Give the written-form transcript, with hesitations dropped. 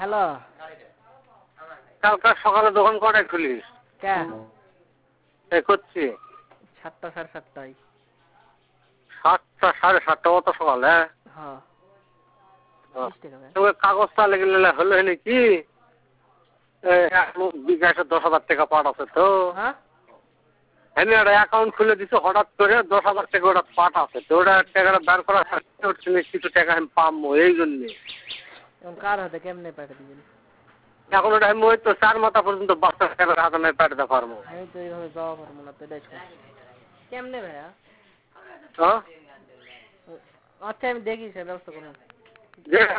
Hello, কালকে সকালে দোকান কটায় খুলিস? কে করছি 7টা 7:30টায়। 7টা 7:30 অত সকালে? হ্যাঁ, তোকে কাগজটা লেগে হলো নাকি? বিকাশে 10,000 টাকা পাঠাচ্ছে তো। হ্যাঁ, এমনি একটা অ্যাকাউন্ট খুলে দিচ্ছে হঠাৎ করে 10,000 টাকা ওটা পাঠাচ্ছে তো, ওটা টাকাটা বের করা কিছু টাকা আমি পাবো এই জন্যে। এখন কার হাতে কেমনে পাঠিয়ে দিবেন? এখন ওটা আমি ওই তো 4 মাথা পর্যন্ত বাচ্চা টাকার হাতে আমি পাঠাতে পারবো। আমি তো এইভাবে যাওয়া পারবো না তো, এটাই সমস্যা। কেমনে ভাইয়া? হ্যাঁ আচ্ছা আমি দেখি সে ব্যবস্থা করুন।